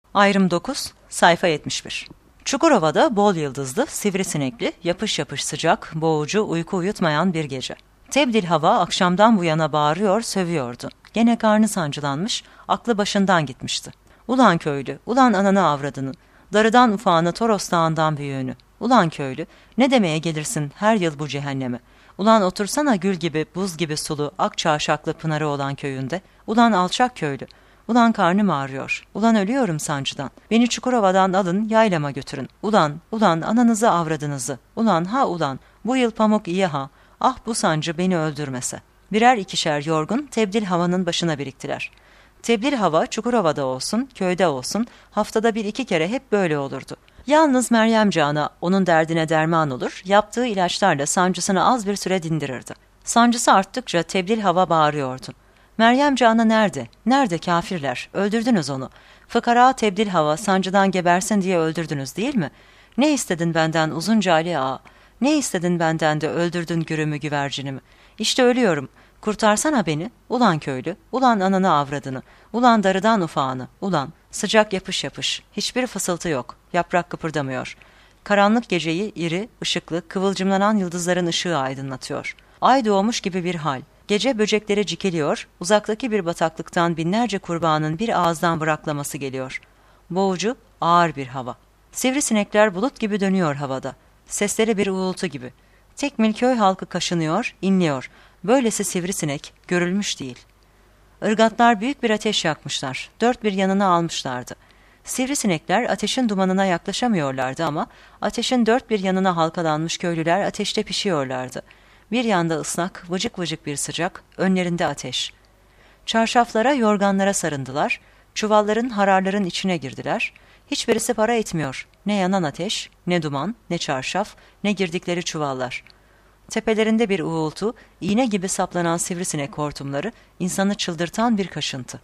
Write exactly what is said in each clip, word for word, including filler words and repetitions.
Ayrım dokuz, sayfa yetmiş bir. Çukurova'da bol yıldızlı, sivrisinekli, yapış yapış sıcak, boğucu, uyku uyutmayan bir gece. Tebdil hava akşamdan bu yana bağırıyor, sövüyordu. Gene karnı sancılanmış, aklı başından gitmişti. Ulan köylü, ulan ananı avradını, darıdan ufağına Toros Dağı'ndan büyüğünü. Ulan köylü, ne demeye gelirsin her yıl bu cehenneme? Ulan otursana gül gibi, buz gibi sulu, ak çarşaklı pınarı olan köyünde. Ulan alçak köylü. Ulan karnım ağrıyor. Ulan ölüyorum sancıdan. Beni Çukurova'dan alın, yaylama götürün. Ulan, ulan ananızı avradınızı. Ulan ha ulan, bu yıl pamuk iyi ha. Ah bu sancı beni öldürmese. Birer ikişer yorgun tebdil havanın başına biriktiler. Tebdil hava Çukurova'da olsun, köyde olsun, haftada bir iki kere hep böyle olurdu. Yalnız Meryem Can'a onun derdine derman olur, yaptığı ilaçlarla sancısını az bir süre dindirirdi. Sancısı arttıkça tebdil hava bağırıyordu. Meryem Can'a nerede? Nerede kafirler? Öldürdünüz onu. Fıkara tebdil hava sancıdan gebersin diye öldürdünüz değil mi? Ne istedin benden uzunca Ali ağa? Ne istedin benden de öldürdün gürümü güvercinimi? İşte ölüyorum. Kurtarsana beni. Ulan köylü, ulan ananı avradını, ulan darıdan ufağını, ulan. Sıcak yapış yapış. Hiçbir fısıltı yok. Yaprak kıpırdamıyor. Karanlık geceyi iri, ışıklı, kıvılcımlanan yıldızların ışığı aydınlatıyor. Ay doğmuş gibi bir hal. Gece böcekleri cikeliyor, uzaktaki bir bataklıktan binlerce kurbağanın bir ağızdan bıraklaması geliyor. Boğucu, ağır bir hava. Sivrisinekler bulut gibi dönüyor havada. Sesleri bir uğultu gibi. Tekmil köy halkı kaşınıyor, inliyor. Böylesi sivrisinek görülmüş değil. Irgatlar büyük bir ateş yakmışlar. Dört bir yanına almışlardı. Sivrisinekler ateşin dumanına yaklaşamıyorlardı ama ateşin dört bir yanına halkalanmış köylüler ateşte pişiyorlardı. Bir yanda ıslak, vıcık vıcık bir sıcak, önlerinde ateş. Çarşaflara, yorganlara sarındılar, çuvalların, hararların içine girdiler. Hiçbirisi para etmiyor. Ne yanan ateş, ne duman, ne çarşaf, ne girdikleri çuvallar. Tepelerinde bir uğultu, iğne gibi saplanan sivrisinek hortumları, insanı çıldırtan bir kaşıntı.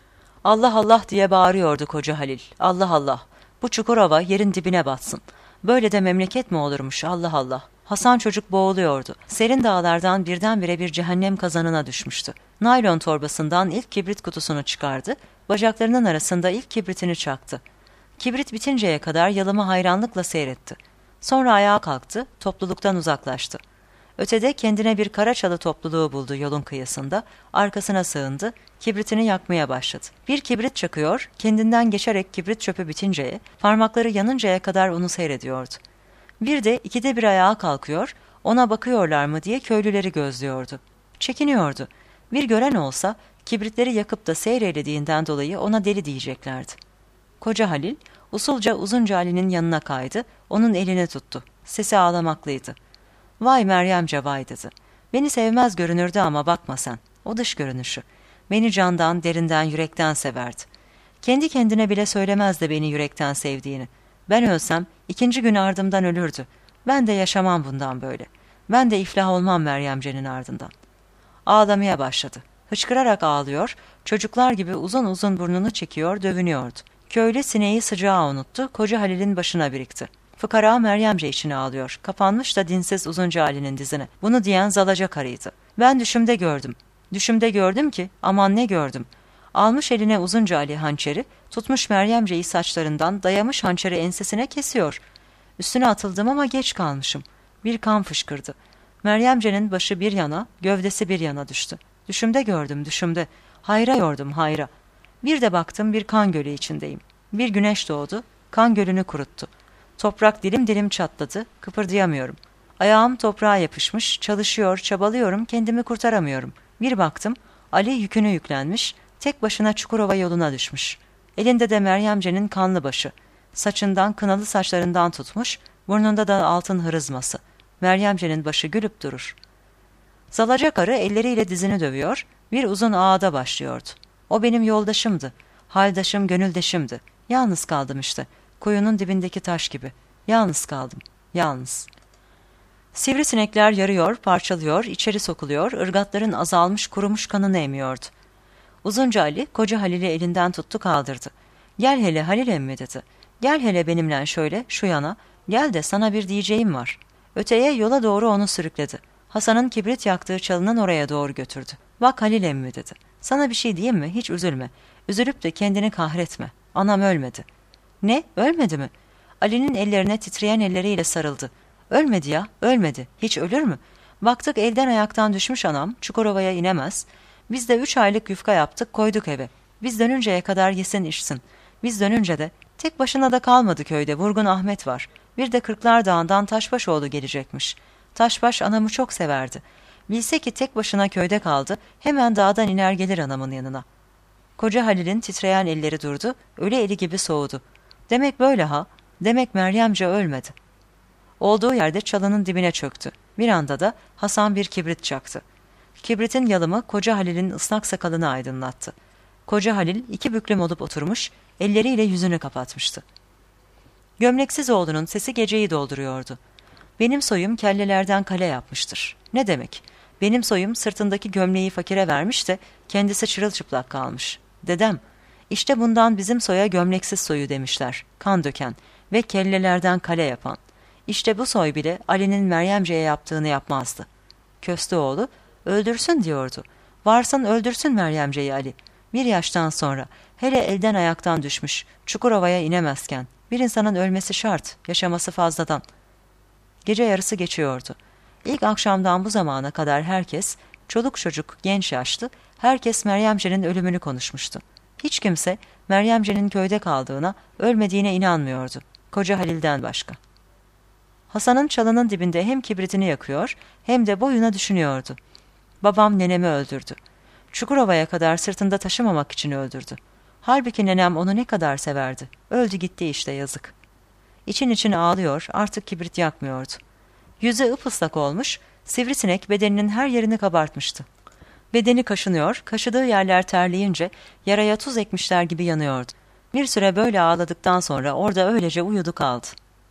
Allah Allah diye bağırıyordu koca Halil. Allah Allah, bu Çukurova yerin dibine batsın. Böyle de memleket mi olurmuş Allah Allah. Hasan çocuk boğuluyordu. Serin dağlardan birdenbire bir cehennem kazanına düşmüştü. Naylon torbasından ilk kibrit kutusunu çıkardı, bacaklarının arasında ilk kibritini çaktı. Kibrit bitinceye kadar yalımı hayranlıkla seyretti. Sonra ayağa kalktı, topluluktan uzaklaştı. Ötede kendine bir Karaçalı topluluğu buldu yolun kıyısında, arkasına sığındı, kibritini yakmaya başladı. Bir kibrit çakıyor, kendinden geçerek kibrit çöpü bitinceye, parmakları yanıncaya kadar onu seyrediyordu. Bir de ikide bir ayağa kalkıyor, ona bakıyorlar mı diye köylüleri gözlüyordu. Çekiniyordu. Bir gören olsa, kibritleri yakıp da seyreylediğinden dolayı ona deli diyeceklerdi. Koca Halil, usulca uzunca Ali'nin yanına kaydı, onun elini tuttu. Sesi ağlamaklıydı. Vay Meryemce vay dedi. Beni sevmez görünürdü ama bakma sen. O dış görünüşü. Beni candan, derinden, yürekten severdi. Kendi kendine bile söylemezdi beni yürekten sevdiğini. Ben ölsem ikinci gün ardımdan ölürdü. Ben de yaşamam bundan böyle. Ben de iflah olmam Meryemce'nin ardından. Ağlamaya başladı. Hıçkırarak ağlıyor, çocuklar gibi uzun uzun burnunu çekiyor, dövünüyordu. Köylü sineği sıcağı unuttu, koca Halil'in başına birikti. Fıkara Meryemce içine ağlıyor. Kapanmış da dinsiz uzunca Ali'nin dizine. Bunu diyen zalaca karıydı. Ben düşümde gördüm. Düşümde gördüm ki aman ne gördüm. Almış eline uzunca Ali hançeri, tutmuş Meryemce'yi saçlarından, dayamış hançeri ensesine kesiyor. Üstüne atıldım ama geç kalmışım. Bir kan fışkırdı. Meryemce'nin başı bir yana, gövdesi bir yana düştü. Düşümde gördüm, düşümde. Hayra yordum, hayra. Bir de baktım bir kan gölü içindeyim. Bir güneş doğdu, kan gölünü kuruttu. Toprak dilim dilim çatladı, kıpırdayamıyorum. Ayağım toprağa yapışmış, çalışıyor, çabalıyorum, kendimi kurtaramıyorum. Bir baktım, Ali yükünü yüklenmiş, tek başına Çukurova yoluna düşmüş. Elinde de Meryemce'nin kanlı başı. Saçından, kınalı saçlarından tutmuş, burnunda da altın hırızması. Meryemce'nin başı gülüp durur. Zalaca karı elleriyle dizini dövüyor, bir uzun ağada başlıyordu. O benim yoldaşımdı, haldaşım, gönüldeşimdi. Yalnız kaldım işte. Kuyunun dibindeki taş gibi. Yalnız kaldım. Yalnız. Sivrisinekler yarıyor, parçalıyor, içeri sokuluyor, ırgatların azalmış, kurumuş kanını emiyordu. Uzunca Ali, koca Halil'i elinden tuttu kaldırdı. Gel hele Halil emmi dedi. Gel hele benimle şöyle, şu yana. Gel de sana bir diyeceğim var. Öteye yola doğru onu sürükledi. Hasan'ın kibrit yaktığı çalının oraya doğru götürdü. Bak Halil emmi dedi. Sana bir şey diyeyim mi? Hiç üzülme. Üzülüp de kendini kahretme. Anam ölmedi. Ne, ölmedi mi? Ali'nin ellerine titreyen elleriyle sarıldı. Ölmedi ya, ölmedi. Hiç ölür mü? Baktık elden ayaktan düşmüş anam, Çukurova'ya inemez. Biz de üç aylık yufka yaptık, koyduk eve. Biz dönünceye kadar yesin içsin. Biz dönünce de tek başına da kalmadı köyde, Vurgun Ahmet var. Bir de Kırklar Dağı'ndan Taşbaşoğlu gelecekmiş. Taşbaş anamı çok severdi. Bilse ki tek başına köyde kaldı, hemen dağdan iner gelir anamın yanına. Koca Halil'in titreyen elleri durdu, ölü eli gibi soğudu. Demek böyle ha, demek Meryemce ölmedi. Olduğu yerde çalının dibine çöktü. Bir anda da Hasan bir kibrit çaktı. Kibritin yalımı Koca Halil'in ıslak sakalını aydınlattı. Koca Halil iki büklüm olup oturmuş, elleriyle yüzünü kapatmıştı. Gömleksiz oğlunun sesi geceyi dolduruyordu. Benim soyum kellelerden kale yapmıştır. Ne demek? Benim soyum sırtındaki gömleği fakire vermiş de kendisi çırılçıplak kalmış. Dedem, işte bundan bizim soya gömleksiz soyu demişler. Kan döken ve kellelerden kale yapan. İşte bu soy bile Ali'nin Meryemce'ye yaptığını yapmazdı. Kösteoğlu, öldürsün diyordu. Varsın öldürsün Meryemce'yi Ali. Bir yaştan sonra, hele elden ayaktan düşmüş, Çukurova'ya inemezken, bir insanın ölmesi şart, yaşaması fazladan. Gece yarısı geçiyordu. İlk akşamdan bu zamana kadar herkes, çoluk çocuk, genç yaşlı, herkes Meryemce'nin ölümünü konuşmuştu. Hiç kimse Meryemce'nin köyde kaldığına, ölmediğine inanmıyordu. Koca Halil'den başka. Hasan'ın çalının dibinde hem kibritini yakıyor, hem de boyuna düşünüyordu. Babam nenemi öldürdü. Çukurova'ya kadar sırtında taşımamak için öldürdü. Halbuki nenem onu ne kadar severdi. Öldü gitti işte, yazık. İçin için ağlıyor, artık kibrit yakmıyordu. Yüzü ıpıslak olmuş, sivrisinek bedeninin her yerini kabartmıştı. Bedeni kaşınıyor, kaşıdığı yerler terleyince yaraya tuz ekmişler gibi yanıyordu. Bir süre böyle ağladıktan sonra orada öylece uyudu kaldı.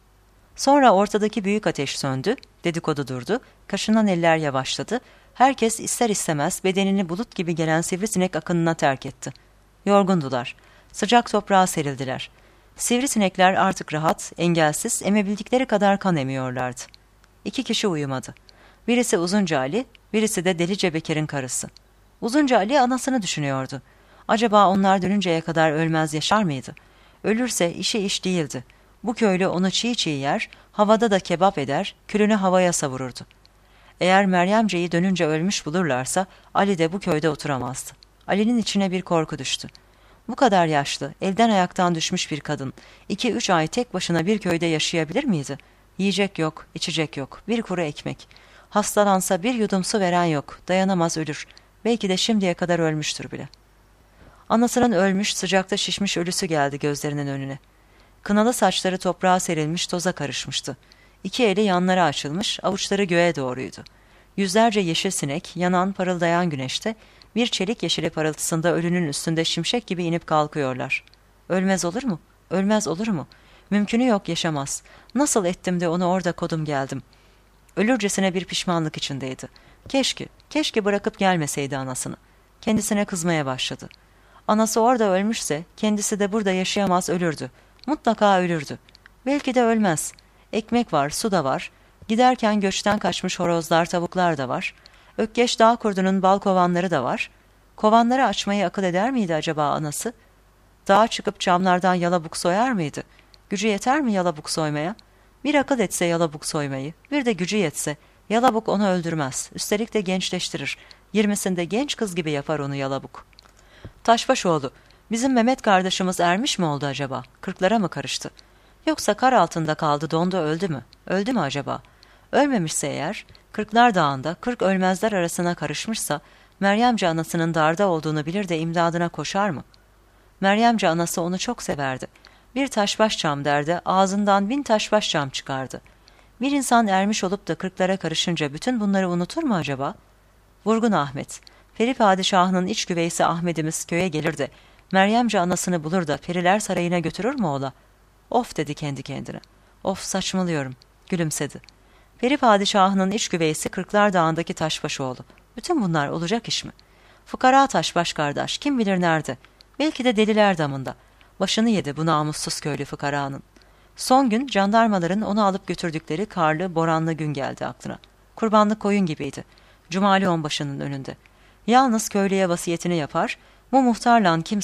Sonra ortadaki büyük ateş söndü, dedikodu durdu, kaşınan eller yavaşladı, herkes ister istemez bedenini bulut gibi gelen sivrisinek akınına terk etti. Yorgundular, sıcak toprağa serildiler. Sivrisinekler artık rahat, engelsiz, emebildikleri kadar kan emiyorlardı. İki kişi uyumadı. Birisi Uzunca Ali, birisi de Delice Bekir'in karısı. Uzunca Ali anasını düşünüyordu. Acaba onlar dönünceye kadar ölmez yaşar mıydı? Ölürse işi iş değildi. Bu köylü onu çiğ çiğ yer, havada da kebap eder, külünü havaya savururdu. Eğer Meryemce'yi dönünce ölmüş bulurlarsa Ali de bu köyde oturamazdı. Ali'nin içine bir korku düştü. Bu kadar yaşlı, elden ayaktan düşmüş bir kadın, iki üç ay tek başına bir köyde yaşayabilir miydi? Yiyecek yok, içecek yok, bir kuru ekmek. Hastalansa bir yudum su veren yok, dayanamaz ölür. Belki de şimdiye kadar ölmüştür bile. Anasının ölmüş, sıcakta şişmiş ölüsü geldi gözlerinin önüne. Kınalı saçları toprağa serilmiş, toza karışmıştı. İki eli yanlara açılmış, avuçları göğe doğruydu. Yüzlerce yeşil sinek, yanan parıldayan güneşte, bir çelik yeşili parıltısında ölünün üstünde şimşek gibi inip kalkıyorlar. Ölmez olur mu? Ölmez olur mu? Mümkünü yok, yaşamaz. Nasıl ettim de onu orada kodum geldim. Ölürcesine bir pişmanlık içindeydi. Keşke, keşke bırakıp gelmeseydi anasını. Kendisine kızmaya başladı. Anası orada ölmüşse, kendisi de burada yaşayamaz, ölürdü. Mutlaka ölürdü. Belki de ölmez. Ekmek var, su da var. Giderken göçten kaçmış horozlar, tavuklar da var. Ökkeş dağ kurdunun bal kovanları da var. Kovanları açmayı akıl eder miydi acaba anası? Dağa çıkıp camlardan yalabuk soyar mıydı? Gücü yeter mi yalabuk soymaya? Bir akıl etse yalabuk soymayı, bir de gücü yetse, yalabuk onu öldürmez. Üstelik de gençleştirir. Yirmisinde genç kız gibi yapar onu yalabuk. Taşbaşoğlu, bizim Mehmet kardeşimiz ermiş mi oldu acaba? Kırklara mı karıştı? Yoksa kar altında kaldı, dondu, öldü mü? Öldü mü acaba? Ölmemişse eğer, Kırklar Dağı'nda kırk ölmezler arasına karışmışsa, Meryemce anasının darda olduğunu bilir de imdadına koşar mı? Meryemce anası onu çok severdi. Bir taşbaş çam derdi, ağzından bin taşbaş çam çıkardı. Bir insan ermiş olup da kırklara karışınca bütün bunları unutur mu acaba? Vurgun Ahmet, Peri Padişahı'nın iç güveysi Ahmet'imiz köye gelir de, Meryemce anasını bulur da Periler Sarayı'na götürür mü ola? Of dedi kendi kendine. Of, saçmalıyorum. Gülümsedi. Peri Padişahı'nın iç güveysi Kırklar Dağı'ndaki Taşbaşoğlu. Bütün bunlar olacak iş mi? Fukara Taşbaş kardeş, kim bilir nerede? Belki de Deliler Damı'nda. Başını yedi bu namussuz köylü fıkaranın. Son gün jandarmaların onu alıp götürdükleri karlı, boranlı gün geldi aklına. Kurbanlık koyun gibiydi. Cumali onbaşının önünde. Yalnız köylüye vasiyetini yapar, bu muhtarlan kimse,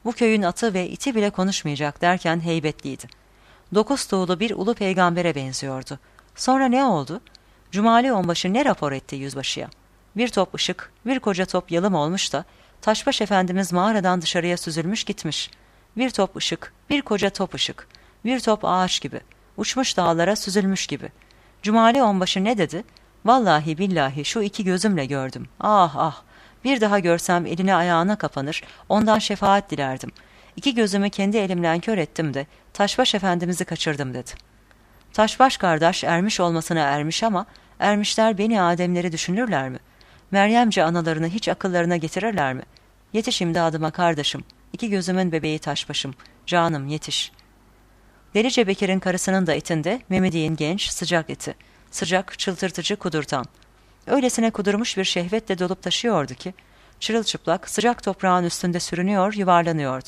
Bu köyün atı ve iti bile konuşmayacak derken heybetliydi. Dokuz tuğlu bir ulu peygambere benziyordu. Sonra ne oldu? Cumali Onbaşı ne rapor etti yüzbaşıya? Bir top ışık, bir koca top yalım olmuş da Taşbaş Efendimiz mağaradan dışarıya süzülmüş gitmiş. Bir top ışık, bir koca top ışık, bir top ağaç gibi, uçmuş dağlara süzülmüş gibi. Cumali Onbaşı ne dedi? Vallahi billahi şu iki gözümle gördüm. Ah ah! Bir daha görsem eline ayağına kapanır, ondan şefaat dilerdim. İki gözümü kendi elimle kör ettim de Taşbaş Efendimiz'i kaçırdım dedi. Taşbaş kardeş ermiş olmasına ermiş ama ermişler beni Ademleri düşünürler mi? Meryemce analarını hiç akıllarına getirirler mi? Yetiş imdadıma kardeşim, iki gözümün bebeği Taşbaşım, canım yetiş. Delice Bekir'in karısının da etinde Memedi'nin genç, sıcak eti, sıcak, çıldırtıcı kudurtan. Öylesine kudurmuş bir şehvetle dolup taşıyordu ki, çırılçıplak, sıcak toprağın üstünde sürünüyor, yuvarlanıyordu.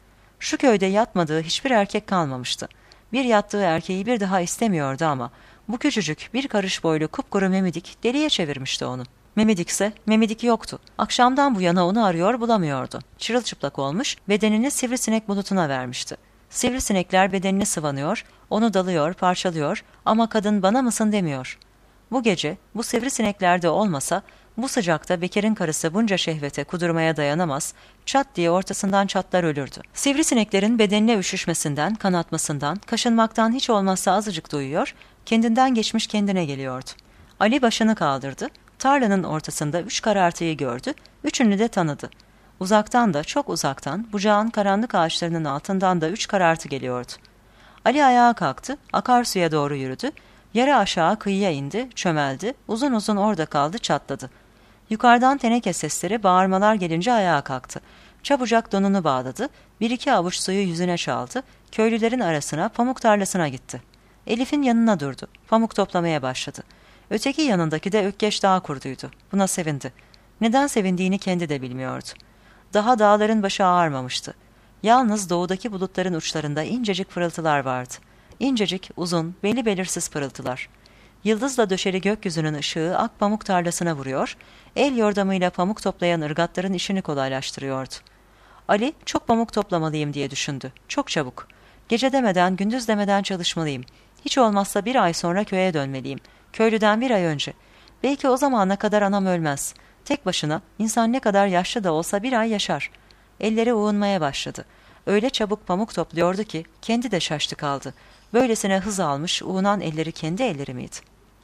Şu köyde yatmadığı hiçbir erkek kalmamıştı. Bir yattığı erkeği bir daha istemiyordu ama bu küçücük bir karış boylu kupkuru Memedik deliye çevirmişti onu. Memedik ise Memedik yoktu. Akşamdan bu yana onu arıyor bulamıyordu. Çırılçıplak olmuş, bedenini sivrisinek bulutuna vermişti. Sivrisinekler bedenini sıvanıyor, onu dalıyor, parçalıyor ama kadın bana mısın demiyor. Bu gece bu sivrisinekler de olmasa bu sıcakta Bekir'in karısı bunca şehvete kudurmaya dayanamaz, çat diye ortasından çatlar ölürdü. Sivrisineklerin bedenine üşüşmesinden, kanatmasından, kaşınmaktan hiç olmazsa azıcık duyuyor, kendinden geçmiş kendine geliyordu. Ali başını kaldırdı, tarlanın ortasında üç karartıyı gördü, üçünü de tanıdı. Uzaktan da çok uzaktan, bucağın karanlık ağaçlarının altından da üç karartı geliyordu. Ali ayağa kalktı, akarsuya doğru yürüdü, yarı aşağı kıyıya indi, çömeldi, uzun uzun orada kaldı, çatladı. Yukarıdan teneke sesleri, bağırmalar gelince ayağa kalktı. Çabucak donunu bağladı, bir iki avuç suyu yüzüne çaldı, köylülerin arasına, pamuk tarlasına gitti. Elif'in yanına durdu, pamuk toplamaya başladı. Öteki yanındaki de Ökkeş dağ kurduydu. Buna sevindi. Neden sevindiğini kendi de bilmiyordu. Daha dağların başı ağarmamıştı. Yalnız doğudaki bulutların uçlarında incecik fırıltılar vardı. İncecik, uzun, belli belirsiz pırıltılar. Yıldızla döşeli gökyüzünün ışığı ak pamuk tarlasına vuruyor, el yordamıyla pamuk toplayan ırgatların işini kolaylaştırıyordu. Ali, çok pamuk toplamalıyım diye düşündü. Çok çabuk. Gece demeden, gündüz demeden çalışmalıyım. Hiç olmazsa bir ay sonra köye dönmeliyim. Köylüden bir ay önce. Belki o zamana kadar anam ölmez. Tek başına, insan ne kadar yaşlı da olsa bir ay yaşar. Elleri uğunmaya başladı. Öyle çabuk pamuk topluyordu ki, kendi de şaştı kaldı. Böylesine hız almış, uğunan elleri kendi elleri miydi?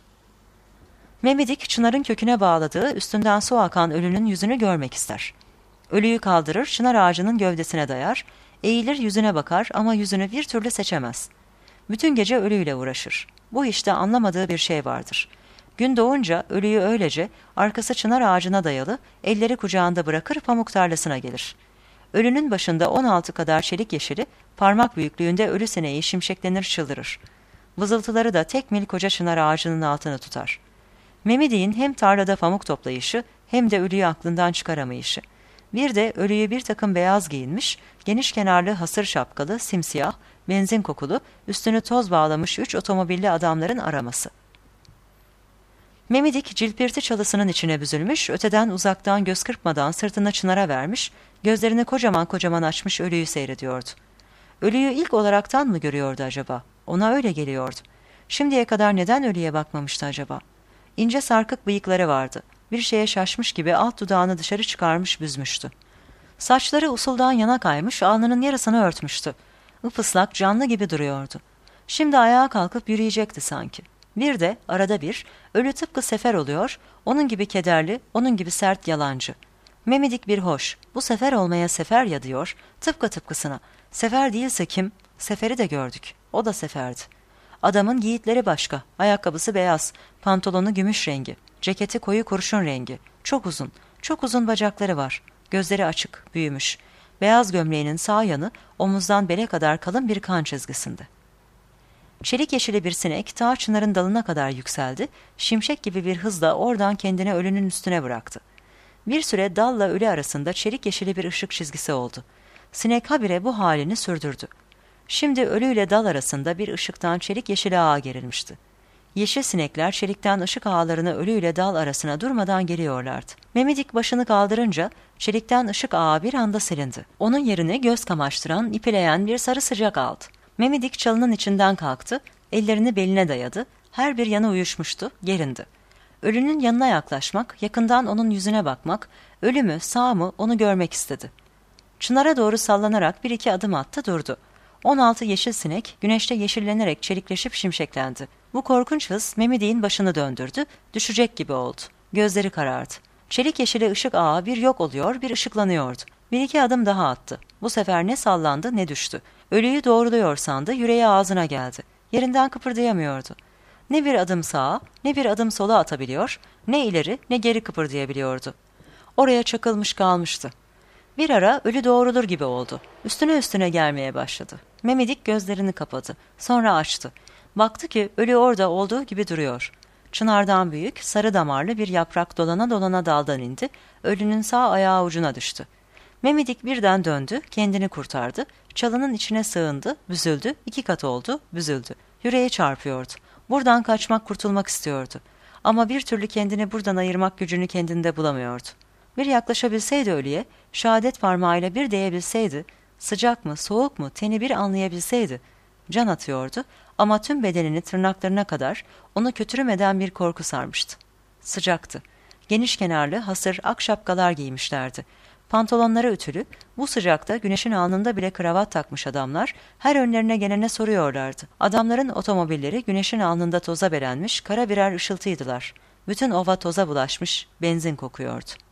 Memedik, çınarın köküne bağladığı, üstünden su akan ölünün yüzünü görmek ister. Ölüyü kaldırır, çınar ağacının gövdesine dayar, eğilir yüzüne bakar ama yüzünü bir türlü seçemez. Bütün gece ölüyle uğraşır. Bu işte anlamadığı bir şey vardır. Gün doğunca ölüyü öylece, arkası çınar ağacına dayalı, elleri kucağında bırakır pamuk tarlasına gelir. Ölünün başında on altı kadar çelik yeşili, parmak büyüklüğünde ölü sineği şimşeklenir çıldırır. Vızıltıları da tek mil koca çınar ağacının altını tutar. Memedi'nin hem tarlada pamuk toplayışı hem de ölüyü aklından çıkaramayışı. Bir de ölüyü bir takım beyaz giyinmiş, geniş kenarlı hasır şapkalı, simsiyah, benzin kokulu, üstünü toz bağlamış üç otomobilli adamların araması. Memedik cilpirti çalısının içine büzülmüş, öteden uzaktan göz kırpmadan sırtını çınara vermiş, gözlerini kocaman kocaman açmış ölüyü seyrediyordu. Ölüyü ilk olaraktan mı görüyordu acaba? Ona öyle geliyordu. Şimdiye kadar neden ölüye bakmamıştı acaba? İnce sarkık bıyıkları vardı. Bir şeye şaşmış gibi alt dudağını dışarı çıkarmış büzmüştü. Saçları usuldan yana kaymış, alnının yarısını örtmüştü. Ipıslak, canlı gibi duruyordu. Şimdi ayağa kalkıp yürüyecekti sanki. Bir de arada bir, ölü tıpkı sefer oluyor, onun gibi kederli, onun gibi sert yalancı. Memedik bir hoş, bu sefer olmaya sefer ya diyor, tıpkı tıpkısına. Sefer değilse kim? Seferi de gördük, o da seferdi. Adamın giyitleri başka, ayakkabısı beyaz, pantolonu gümüş rengi, ceketi koyu kurşun rengi, çok uzun, çok uzun bacakları var, gözleri açık, büyümüş. Beyaz gömleğinin sağ yanı omuzdan bele kadar kalın bir kan çizgisinde. Çelik yeşili bir sinek ta çınarın dalına kadar yükseldi, şimşek gibi bir hızla oradan kendini ölünün üstüne bıraktı. Bir süre dalla ölü arasında çelik yeşili bir ışık çizgisi oldu. Sinek habire bu halini sürdürdü. Şimdi ölüyle dal arasında bir ışıktan çelik yeşili ağa gerilmişti. Yeşil sinekler çelikten ışık ağlarını ölüyle dal arasına durmadan geliyorlardı. Memidik başını kaldırınca çelikten ışık ağı bir anda silindi. Onun yerini göz kamaştıran, ipileyen bir sarı sıcak aldı. Memidik çalının içinden kalktı, ellerini beline dayadı, her bir yanı uyuşmuştu, gerindi. Ölünün yanına yaklaşmak, yakından onun yüzüne bakmak, ölü mü, sağ mı onu görmek istedi. Çınara doğru sallanarak bir iki adım attı, durdu. On altı yeşil sinek güneşte yeşillenerek çelikleşip şimşeklendi. Bu korkunç hız Memidik'in başını döndürdü, düşecek gibi oldu. Gözleri karardı. Çelik yeşili ışık ağı bir yok oluyor, bir ışıklanıyordu. Bir iki adım daha attı. Bu sefer ne sallandı ne düştü. Ölüyü doğruluyor sandı, yüreği ağzına geldi. Yerinden kıpırdayamıyordu. Ne bir adım sağa, ne bir adım sola atabiliyor, ne ileri ne geri kıpırdayabiliyordu. Oraya çakılmış kalmıştı. Bir ara ölü doğrulur gibi oldu. Üstüne üstüne gelmeye başladı. Memidik gözlerini kapadı. Sonra açtı. Baktı ki ölü orada olduğu gibi duruyor. Çınardan büyük, sarı damarlı bir yaprak dolana dolana daldan indi, ölünün sağ ayağı ucuna düştü. Memidik birden döndü, kendini kurtardı, çalının içine sığındı, büzüldü, iki kat oldu, büzüldü. Yüreği çarpıyordu. Buradan kaçmak, kurtulmak istiyordu. Ama bir türlü kendini buradan ayırmak gücünü kendinde bulamıyordu. Bir yaklaşabilseydi ölüye, şehadet parmağıyla bir değebilseydi, sıcak mı, soğuk mu, teni bir anlayabilseydi, can atıyordu ama tüm bedenini tırnaklarına kadar onu kötürüm eden bir korku sarmıştı. Sıcaktı. Geniş kenarlı, hasır ak şapkalar giymişlerdi. Pantolonları ütülü, bu sıcakta güneşin alnında bile kravat takmış adamlar her önlerine gelene soruyorlardı. Adamların otomobilleri güneşin alnında toza belenmiş kara birer ışıltıydılar. Bütün ova toza bulaşmış, benzin kokuyordu.